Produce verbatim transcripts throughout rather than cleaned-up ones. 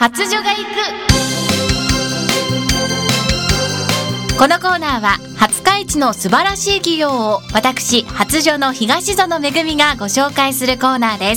初女が行く。このコーナーは廿日市の素晴らしい企業を私初女の東園めぐみがご紹介するコーナーです。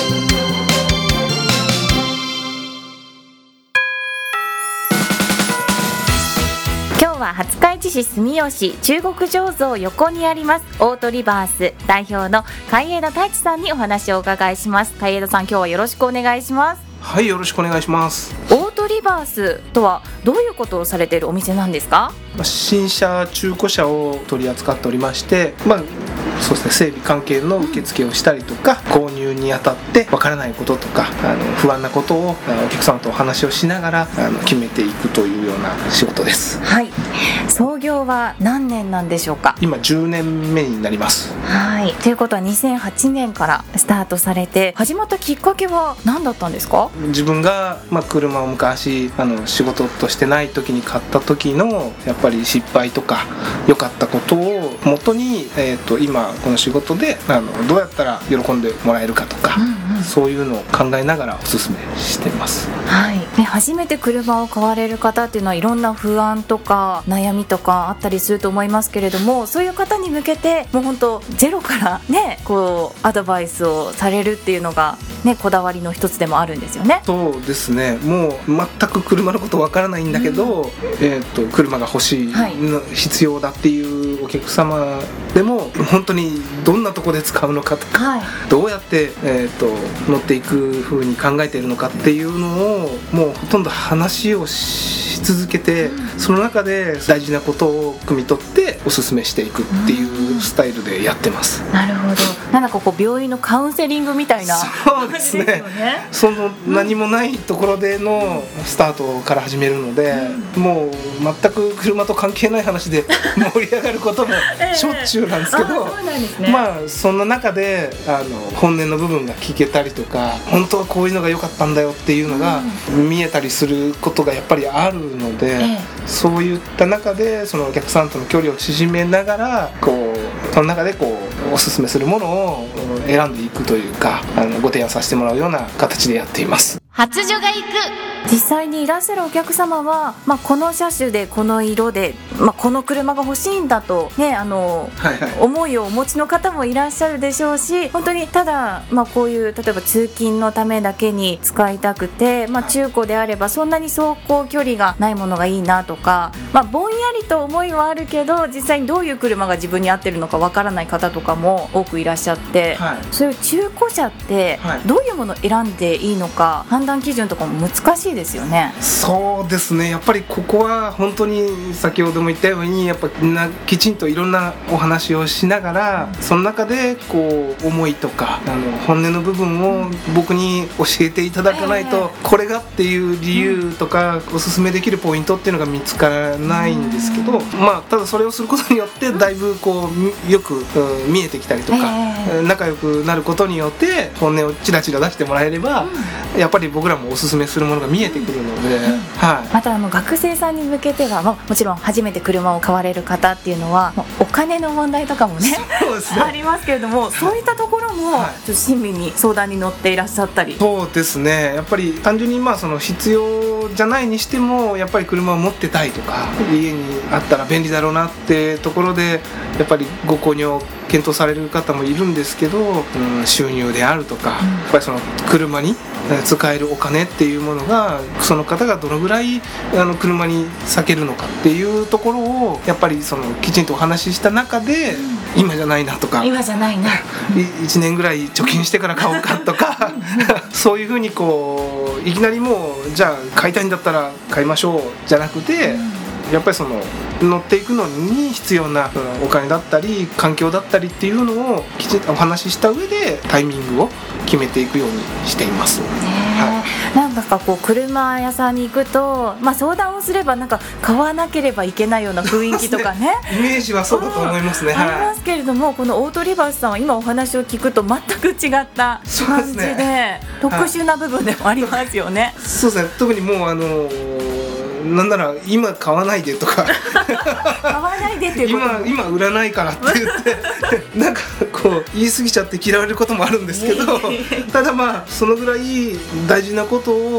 今日は廿日市市住吉中国醸造横にありますオートリバース代表の海江田太一さんにお話をお伺いします。海江田さん、今日はよろしくお願いします。 はい、よろしくお願いします。 オートリバースとはどういうことをされているお店なんですか？ 新車中古車を取り扱っておりまして、まあそうですね、整備関係の受付をしたりとか、購入にあたってわからないこととかあの不安なことをお客様とお話をしながらあの決めていくというような仕事です。 はい。創業は何年なんでしょうか？ 今じゅうねんめになります。 はい。ということはにせんはちねんからスタートされて、始まったきっかけは何だったんですか？ 自分が、まあ、車を昔あの仕事としてない時に買った時のやっぱり失敗とか良かったことを元に、えーと、今この仕事であのどうやったら喜んでもらえるかとか、うんうん、そういうのを考えながらおすすめしています。 はい。ね、初めて車を買われる方っていうのはいろんな不安とか悩みとかあったりすると思いますけれども、そういう方に向けてもう本当ゼロからねこうアドバイスをされるっていうのがねこだわりの一つでもあるんですよね。 そうですね。もう全く車のことわからないんだけど、うん、えーと、車が欲しい、はい、必要だっていうお客様でも本当にどんなとこで使うのかとか、はい、どうやって、えーと、乗っていく風に考えているのかっていうのをもうほとんど話をし続けて、うん、その中で大事なことを汲み取っておすすめしていくっていうスタイルでやってます。 うん、なるほど。なんだかこう病院のカウンセリングみたいな。 そうですね。その何もないところでのスタートから始めるので、うん、もう全く車と関係ない話で盛り上がることもしょっちゅうなんですけど、えー、あ、そうなんですね。まあそんな中であの本音の部分が聞けたりとか、本当はこういうのが良かったんだよっていうのが見えたりすることがやっぱりあるので、えー、そういった中でそのお客さんとの距離を縮めながらこうその中でこうおすすめするものを選んでいくというか、あのご提案させてもらうような形でやっています。 初女が行く。実際にいらっしゃるお客様は、まあ、この車種でこの色で、まあ、この車が欲しいんだと、ね、あの、はいはい、思いをお持ちの方もいらっしゃるでしょうし、本当にただ、まあ、こういう例えば通勤のためだけに使いたくて、まあ、中古であればそんなに走行距離がないものがいいなとか、まあ、ぼんやりと思いはあるけど実際にどういう車が自分に合ってるのかわからない方とかも多くいらっしゃって、はい、そういう中古車ってどういうものを選んでいいのか判断基準とかも難しいですよね。 そうですね。やっぱりここは本当に先ほども言ったようにやっぱなきちんといろんなお話をしながら、うん、その中でこう思いとかあの本音の部分を僕に教えていただかないと、えー、これがっていう理由とか、うん、おすすめできるポイントっていうのが見つからないんですけど、うん、まあただそれをすることによってだいぶこうよく、うん、見えてきたりとか、えー、仲良くなることによって本音をチラチラ出してもらえれば、うん、やっぱり僕らもおすすめするものが見えてくるので、うん、はい、 またあの学生さんに向けては、まあ、もちろん初めて車を買われる方っていうのはお金の問題とかも ね, そうですねありますけれども、そういったところも、はい、親身に相談に乗っていらっしゃったり。 そうですね。やっぱり単純にまあその必要じゃないにしてもやっぱり車を持ってたいとか家にあったら便利だろうなってところでやっぱりご購入を検討される方もいるんですけど、うん、収入であるとか、うん、やっぱりその車に使えるお金っていうものがその方がどのぐらいあの車に割けるのかっていうところをやっぱりそのきちんとお話しした中で、うん、今じゃないなとか今じゃないないちねんぐらい貯金してから買おうかとかそういうふうにこういきなりもうじゃあ買いたいんだったら買いましょうじゃなくて、うん、やっぱりその乗っていくのに必要なお金だったり環境だったりっていうのをきちんとお話しした上でタイミングを決めていくようにしています。 はい、なんかこう車屋さんに行くと、まあ、相談をすればなんか買わなければいけないような雰囲気とかねイメージはそうだと思いますね、うん、 ありますけれども、このオートリバースさんは今お話を聞くと全く違った感じ で, で、ね、特殊な部分でもありますよね。 そうですね。特にもうあのーなんなら今買わないでとか買わないでっていうこと今今売らないからって言ってなんかこう言い過ぎちゃって嫌われることもあるんですけどただまあそのぐらい大事なことを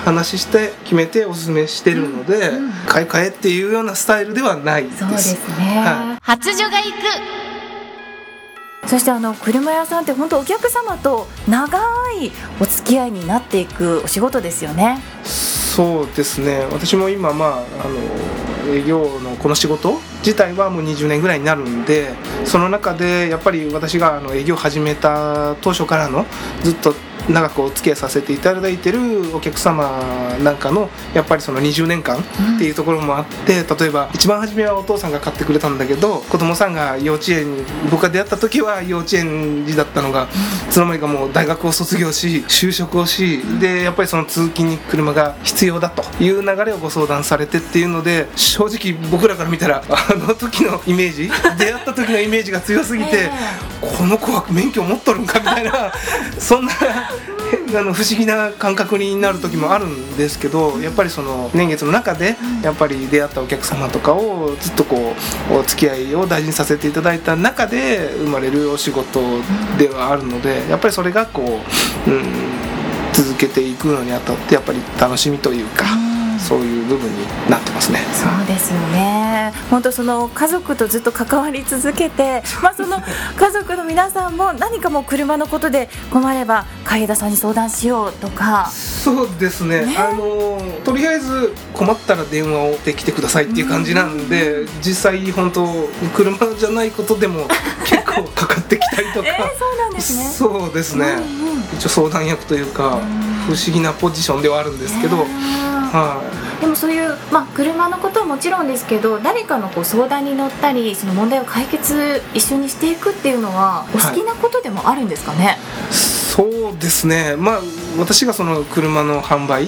話して決めておすすめしてるので、うんうん、買い替えっていうようなスタイルではないです。 そうですね、はい、初女が行く。そしてあの車屋さんって本当お客様と長いお付き合いになっていくお仕事ですよね。 そうですね、私も今、まあ、あの営業のこの仕事自体はもうにじゅうねんぐらいになるんで、その中でやっぱり私があの営業を始めた当初からのずっと長くお付き合いさせていただいているお客様なんかのやっぱりそのにじゅうねんかんっていうところもあって、うん、例えば一番初めはお父さんが買ってくれたんだけど、子供さんが幼稚園に僕が出会った時は幼稚園児だったのが、いつの間にかもう大学を卒業し就職をし、でやっぱりその通勤に車が必要だという流れをご相談されてっていうので、正直僕らから見たらあの時のイメージ出会った時のイメージが強すぎて、えー、この子は免許持っとるんかみたいなそんなあの不思議な感覚になる時もあるんですけど、やっぱりその年月の中でやっぱり出会ったお客様とかをずっとこうお付き合いを大事にさせていただいた中で生まれるお仕事ではあるので、やっぱりそれがこう、うん、続けていくのにあたってやっぱり楽しみというか、そういう部分になってますね。 そうですよね。本当その家族とずっと関わり続けて、まあ、その家族の皆さんも何かもう車のことで困れば海江田さんに相談しようとか。 そうですね、ね、あのとりあえず困ったら電話をできてくださいっていう感じなんで、うん、実際本当車じゃないことでも結構かかってきたりとかえー、そうなんですね。 そうですね、うんうん、一応相談役というか、うん、不思議なポジションではあるんですけど、はい、 でもそういう、まあ、車のことはもちろんですけど、誰かのこう相談に乗ったりその問題を解決一緒にしていくっていうのはお好きなことでもあるんですかね。はい、 そうですね、まあ、私がその車の販売、うん、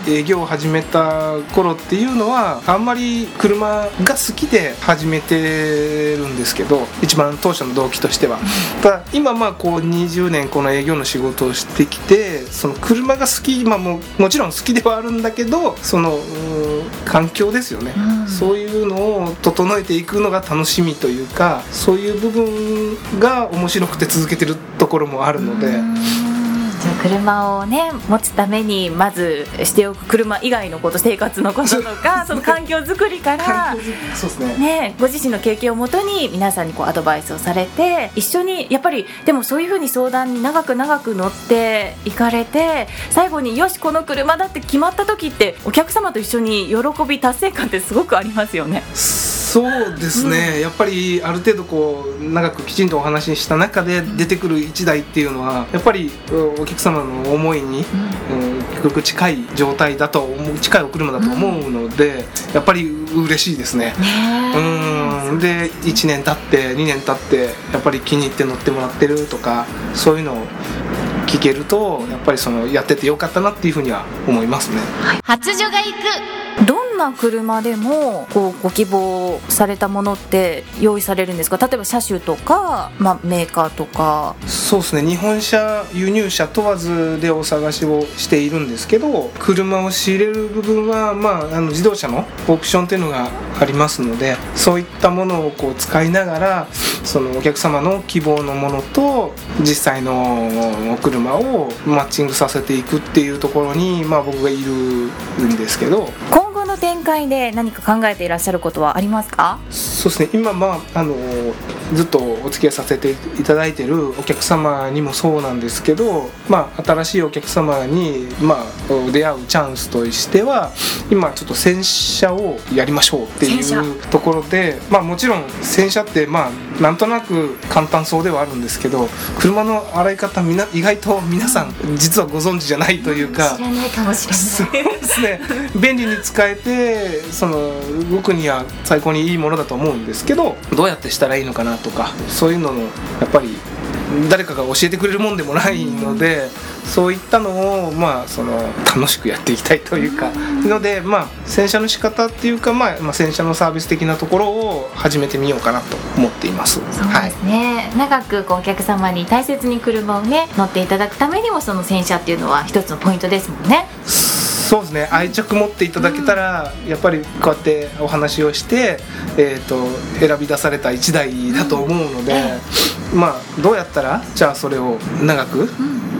営業を始めた頃っていうのはあんまり車が好きで始めてるんですけど、一番当初の動機としては、うん、ただ今まあこうにじゅうねんこの営業の仕事をしてきて、その車が好き、まあ、も, もちろん好きではあるんだけど、その環境ですよね、うん、そういうのを整えていくのが楽しみというか、そういう部分が面白くて続けてるところもあるので、うん、 車をね持つためにまずしておく車以外のこと、生活のこととかその環境づくりからそうですね、 ね、ご自身の経験をもとに皆さんにこうアドバイスをされて、一緒にやっぱりでもそういう風に相談に長く長く乗っていかれて、最後によしこの車だって決まった時ってお客様と一緒に喜び達成感ってすごくありますよね。 そうですね、うん、やっぱりある程度こう長くきちんとお話しした中で出てくるいちだいっていうのはやっぱりお客様の思いに、うんうん、結局近い状態だと思う、近いお車だと思うので、うん、やっぱり嬉しいですね。うんでいちねん経ってにねん経ってやっぱり気に入って乗ってもらってるとか、そういうのを聞けるとやっぱりそのやっててよかったなっていうふうには思いますね。 初女が行く。どんな車でもこうご希望されたものって用意されるんですか？例えば車種とか、まあ、メーカーとか。 そうですね、日本車輸入車問わずでお探しをしているんですけど、車を仕入れる部分は、まあ、あの自動車のオークションっていうのがありますので、そういったものをこう使いながらそのお客様の希望のものと実際のお車をマッチングさせていくっていうところに、まあ、僕がいるんですけど、 今後の展開で何か考えていらっしゃることはありますか？ そうですね、今、まあ、あのずっとお付き合いさせていただいているお客様にもそうなんですけど、まあ、新しいお客様に、まあ、出会うチャンスとしては今ちょっと洗車をやりましょうっていうところで、まあ、もちろん洗車って、まあ、なんとなく簡単そうではあるんですけど、車の洗い方みな意外と皆さん実はご存知じゃないというか、 知らないかもしれない。 そうですね、便利に使えてその僕には最高にいいものだと思うんですけど、どうやってしたらいいのかなとか、そういうののやっぱり誰かが教えてくれるもんでもないので、そういったのを、まあ、その楽しくやっていきたいというかので、まあ、洗車の仕方っていうか、まあまあ、洗車のサービス的なところを始めてみようかなと思っています。 そうですね、はい、長くこうお客様に大切に車をね乗っていただくためにもその洗車っていうのは一つのポイントですもんね。 そうですね、愛着持っていただけたら、うん、やっぱりこうやってお話をして、えーと、選び出されたいちだいだと思うので、うん、まあどうやったらじゃあそれを長く、うん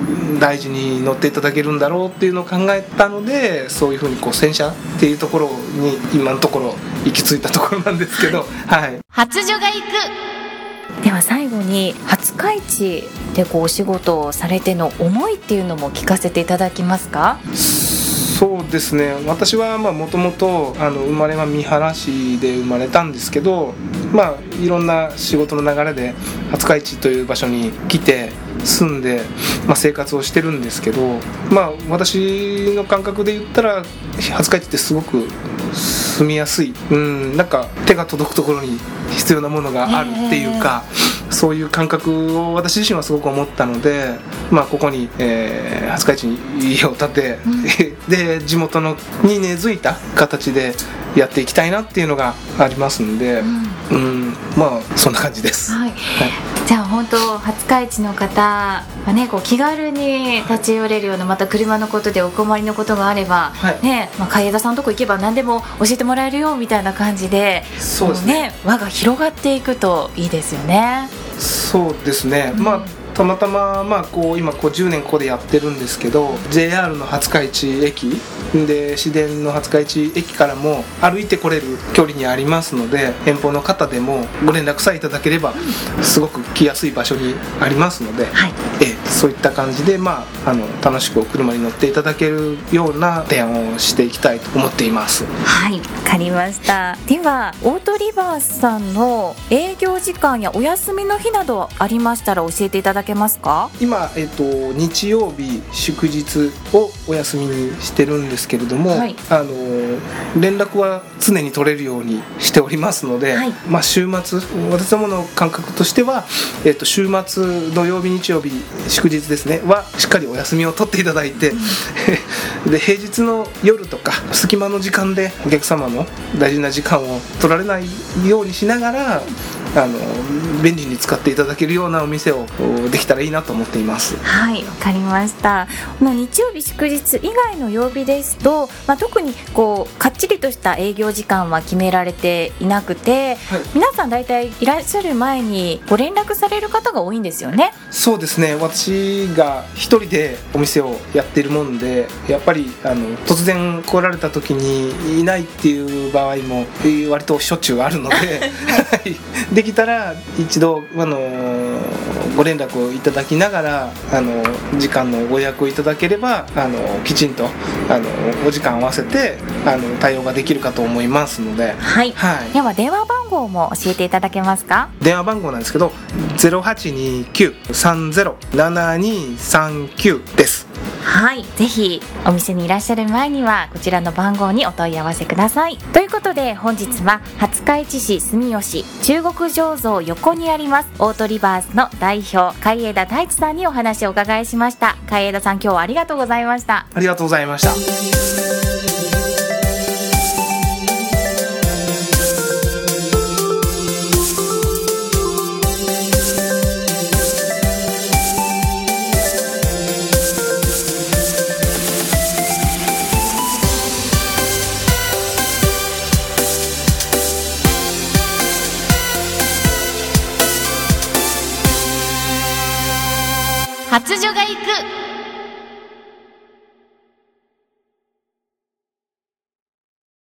大事に乗っていただけるんだろうっていうのを考えたので、そういうふうにこう洗車っていうところに今のところ行き着いたところなんですけど、はい、 初女が行く。では最後に廿日市でこうお仕事をされての思いっていうのも聞かせていただけますか？ そうですね、私はもともと生まれは三原市で生まれたんですけど、まあ、いろんな仕事の流れで廿日市という場所に来て住んで、まあ、生活をしてるんですけど、まあ、私の感覚で言ったら廿日市ってすごく住みやすい、うん、なんか手が届くところに必要なものがあるっていうか、えー、そういう感覚を私自身はすごく思ったので、まあ、ここに、えー、廿日市に家を建て、うん、で地元のに根付いた形でやっていきたいなっていうのがありますので、うんうん、まあそんな感じです、はいはい、 じゃあ本当廿日市の方はね、こう気軽に立ち寄れるような、また車のことでお困りのことがあれば、はいね、まあ、海江田さんのとこ行けば何でも教えてもらえるよみたいな感じで、 そうですね、 輪が広がっていくといいですよね。 そうですね、うん、まあたまたま、まあ、こう今こうじゅうねんここでやってるんですけど、 ジェイアール の廿日市駅で市電の廿日市駅からも歩いて来れる距離にありますので、遠方の方でもご連絡さえいただければすごく来やすい場所にありますので、はい、えそういった感じで、まあ、あの楽しくお車に乗っていただけるような提案をしていきたいと思っています。 はい、わかりました。ではオートリバースさんの営業時間やお休みの日などありましたら教えていただけますか？ 今、えっと、日曜日祝日をお休みにしてるんですけれども、はい、あの連絡は常に取れるようにしておりますので、はい、まあ、週末私どもの感覚としては、えっと、週末土曜日日曜日祝日ですねはしっかりお休みを取っていただいて、うん、で平日の夜とか隙間の時間でお客様の大事な時間を取られないようにしながら、あの便利に使っていただけるようなお店をできたらいいなと思っています。 はい、わかりました。この日曜日祝日以外の曜日ですと、まあ、特にこうかっちりとした営業時間は決められていなくて、はい、皆さん大体いらっしゃる前にご連絡される方が多いんですよね。 そうですね、私が一人でお店をやっているもんで、やっぱりあの突然来られた時にいないっていう場合も割としょっちゅうあるので、はい、できたら一度あのご連絡をいただきながら、あの時間のご予約をいただければ、あのきちんとあのお時間合わせてあの対応ができるかと思いますので、 はい、はい、では電話番号も教えていただけますか？ 電話番号なんですけど ゼロはちにきゅう さんゼロ ななにさんきゅう です。 はい、ぜひお店にいらっしゃる前にはこちらの番号にお問い合わせください。ということで本日は廿日市市住吉中国醸造横にありますオートリバースの代表海江田太一さんにお話をお伺いしました。海江田さん、今日はありがとうございました。 ありがとうございました。 初女が行く。